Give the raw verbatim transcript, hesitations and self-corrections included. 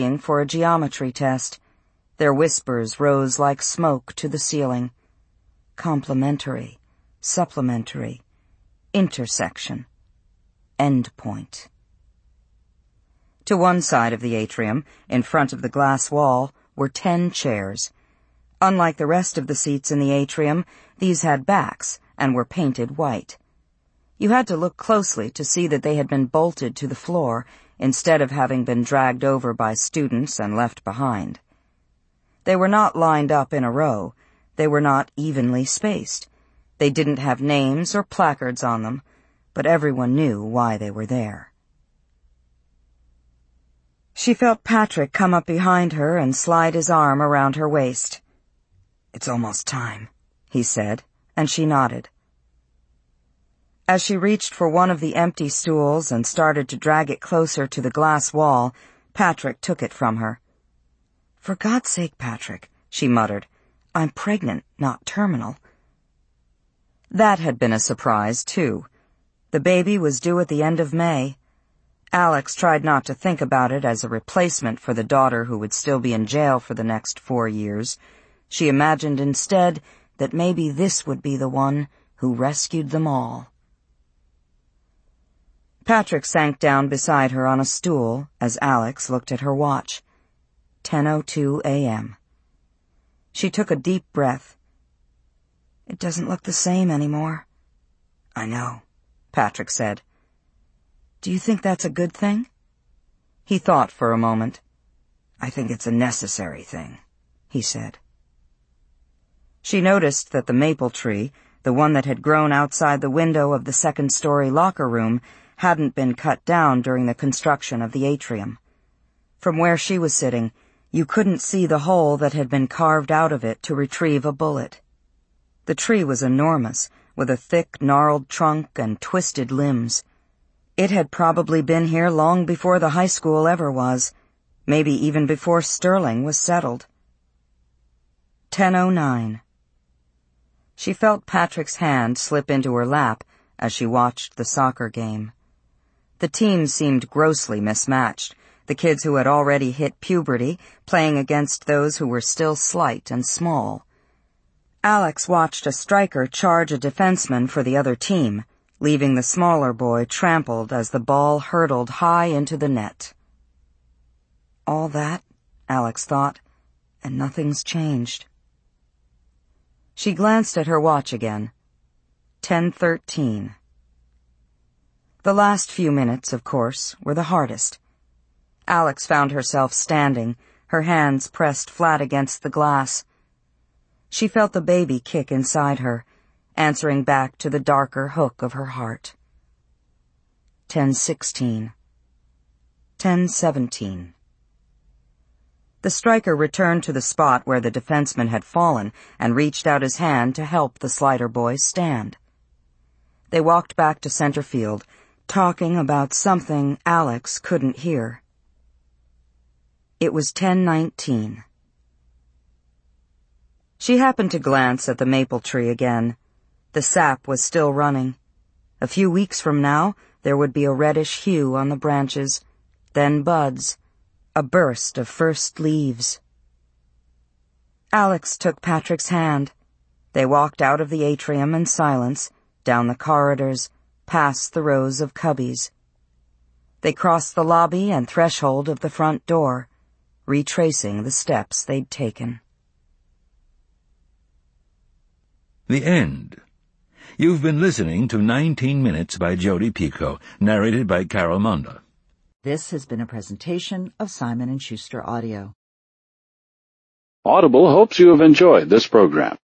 for a geometry test. Their whispers rose like smoke to the ceiling. Complementary, supplementary, intersection, endpoint. To one side of the atrium, in front of the glass wall, were ten chairs. Unlike the rest of the seats in the atrium, these had backs and were painted white. You had to look closely to see that they had been bolted to the floor instead of having been dragged over by students and left behind. They were not lined up in a row. They were not evenly spaced. They didn't have names or placards on them, but everyone knew why they were there. She felt Patrick come up behind her and slide his arm around her waist. "It's almost time," he said, and she nodded. As she reached for one of the empty stools and started to drag it closer to the glass wall, Patrick took it from her. "For God's sake, Patrick," she muttered, "I'm pregnant, not terminal." That had been a surprise, too. The baby was due at the end of May. Alex tried not to think about it as a replacement for the daughter who would still be in jail for the next four years. She imagined instead that maybe this would be the one who rescued them all. Patrick sank down beside her on a stool as Alex looked at her watch. ten oh two a.m. She took a deep breath. "It doesn't look the same anymore." "I know," Patrick said. "Do you think that's a good thing?" He thought for a moment. "I think it's a necessary thing," he said. She noticed that the maple tree, the one that had grown outside the window of the second-story locker room, hadn't been cut down during the construction of the atrium. From where she was sitting, you couldn't see the hole that had been carved out of it to retrieve a bullet. The tree was enormous, with a thick, gnarled trunk and twisted limbs. It had probably been here long before the high school ever was, maybe even before Sterling was settled. ten oh nine. She felt Patrick's hand slip into her lap as she watched the soccer game. The teams seemed grossly mismatched, the kids who had already hit puberty playing against those who were still slight and small. Alex watched a striker charge a defenseman for the other team, leaving the smaller boy trampled as the ball hurtled high into the net. All that, Alex thought, and nothing's changed. She glanced at her watch again. ten thirteen. The last few minutes, of course, were the hardest. Alex found herself standing, her hands pressed flat against the glass. She felt the baby kick inside her, answering back to the darker hook of her heart. ten sixteen. ten seventeen. The striker returned to the spot where the defenseman had fallen and reached out his hand to help the slighter boy stand. They walked back to center field, talking about something Alex couldn't hear. It was ten nineteen. She happened to glance at the maple tree again. The sap was still running. A few weeks from now, there would be a reddish hue on the branches, then buds, a burst of first leaves. Alex took Patrick's hand. They walked out of the atrium in silence, down the corridors, past the rows of cubbies. They crossed the lobby and threshold of the front door, retracing the steps they'd taken. The end. You've been listening to nineteen minutes by Jodi Picoult, narrated by Carol Munda. This has been a presentation of Simon and Schuster Audio. Audible hopes you have enjoyed this program.